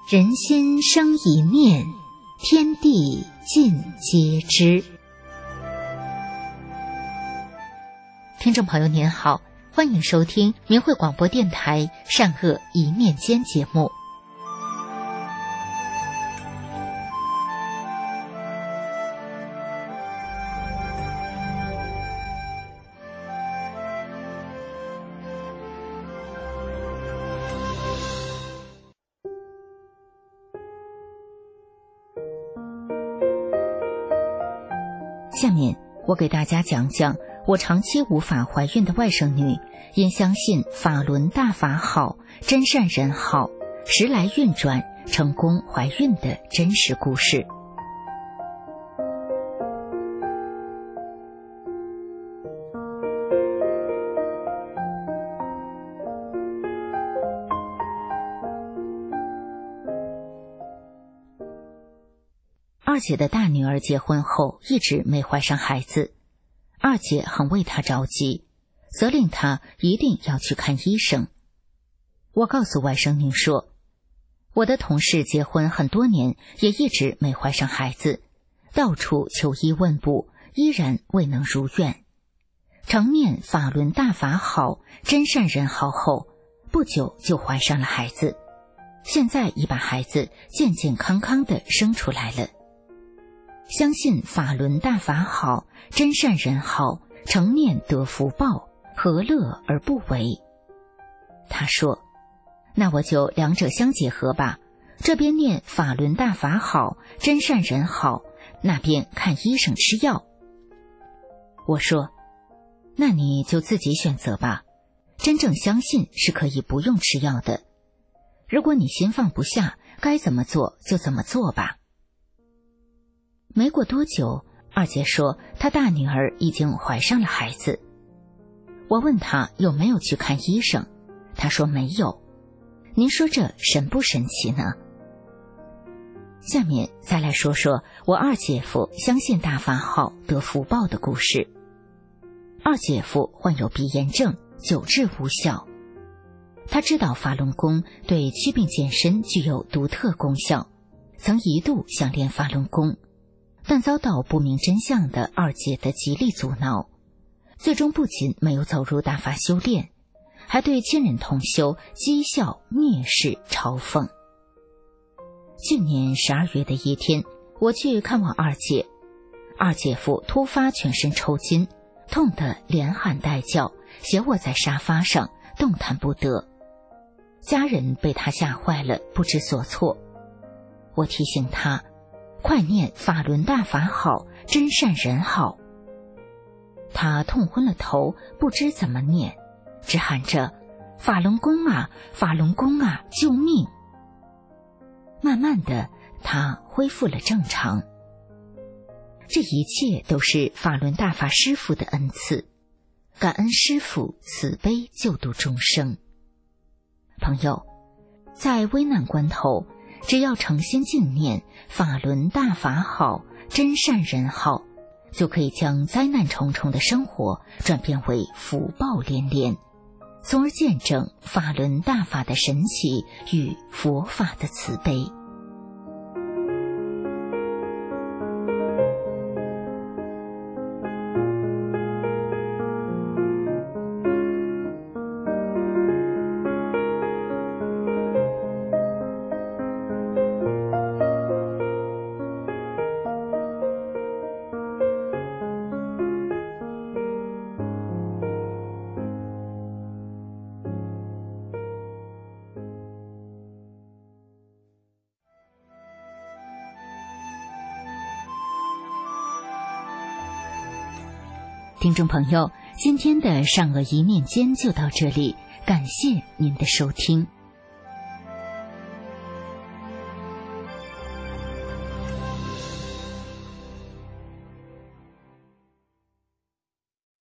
人心生一念，天地尽皆知。听众朋友您好，欢迎收听明慧广播电台善恶一念间节目。下面我给大家讲讲我长期无法怀孕的外甥女，因相信法轮大法好，真善人好，时来运转，成功怀孕的真实故事。二姐的大女儿结婚后一直没怀上孩子，二姐很为她着急，责令她一定要去看医生。我告诉外甥女说，我的同事结婚很多年也一直没怀上孩子，到处求医问卜，依然未能如愿。承念法轮大法好，真善人好后，不久就怀上了孩子，现在已把孩子健健康康地生出来了。相信法轮大法好，真善人好，承念得福报，何乐而不为？他说，那我就两者相结合吧，这边念法轮大法好，真善人好，那边看医生吃药。我说，那你就自己选择吧，真正相信是可以不用吃药的，如果你心放不下，该怎么做就怎么做吧。没过多久，二姐说她大女儿已经怀上了孩子。我问她有没有去看医生，她说没有。您说这神不神奇呢？下面再来说说我二姐夫相信大法好得福报的故事。二姐夫患有鼻炎症，久治无效。他知道法轮功对祛病健身具有独特功效，曾一度想练法轮功，但遭到不明真相的二姐的极力阻挠，最终不仅没有走入大法修炼，还对亲人同修讥笑蔑视嘲讽。去年12月的一天，我去看望二姐，二姐夫突发全身抽筋，痛得连喊带叫，斜卧在沙发上动弹不得，家人被他吓坏了，不知所措。我提醒他快念法轮大法好，真善人好。他痛昏了头，不知怎么念，只喊着法轮功啊，法轮功啊，救命。慢慢的，他恢复了正常。这一切都是法轮大法师父的恩赐，感恩师父慈悲救度众生。朋友，在危难关头，只要诚心敬念法轮大法好，真善人好，就可以将灾难重重的生活转变为福报连连，从而见证法轮大法的神奇与佛法的慈悲。听众朋友，今天的善恶一念间就到这里，感谢您的收听。